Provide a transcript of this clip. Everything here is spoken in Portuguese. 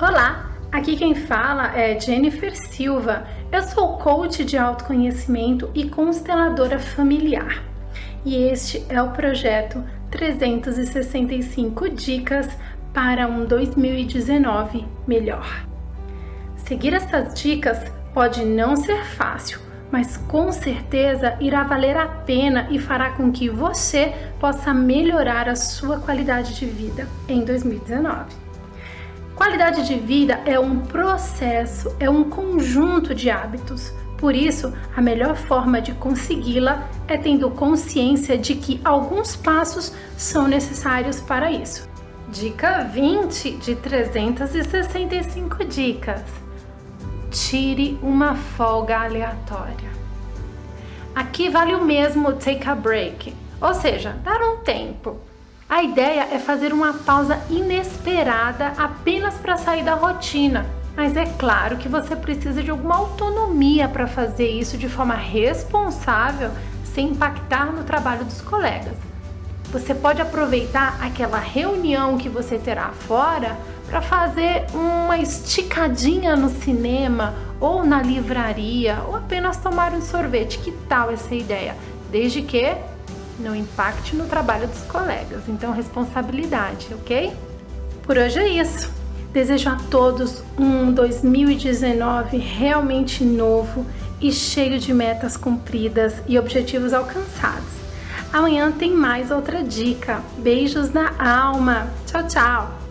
Olá, aqui quem fala é Jennifer Silva. Eu sou coach de autoconhecimento e consteladora familiar. E este é o projeto 365 Dicas para um 2019 melhor. Seguir essas dicas pode não ser fácil, mas com certeza irá valer a pena e fará com que você possa melhorar a sua qualidade de vida em 2019. Qualidade de vida é um processo, é um conjunto de hábitos. Por isso, a melhor forma de consegui-la é tendo consciência de que alguns passos são necessários para isso. Dica 20 de 365 dicas. Tire uma folga aleatória. Aqui vale o mesmo take a break, ou seja, dar um tempo. A ideia é fazer uma pausa inesperada apenas para sair da rotina, mas é claro que você precisa de alguma autonomia para fazer isso de forma responsável, sem impactar no trabalho dos colegas. Você pode aproveitar aquela reunião que você terá fora para fazer uma esticadinha no cinema ou na livraria ou apenas tomar um sorvete. Que tal essa ideia? Desde que não impacte no trabalho dos colegas. Então, responsabilidade, ok? Por hoje é isso. Desejo a todos um 2019 realmente novo e cheio de metas cumpridas e objetivos alcançados. Amanhã tem mais outra dica. Beijos na alma. Tchau, tchau!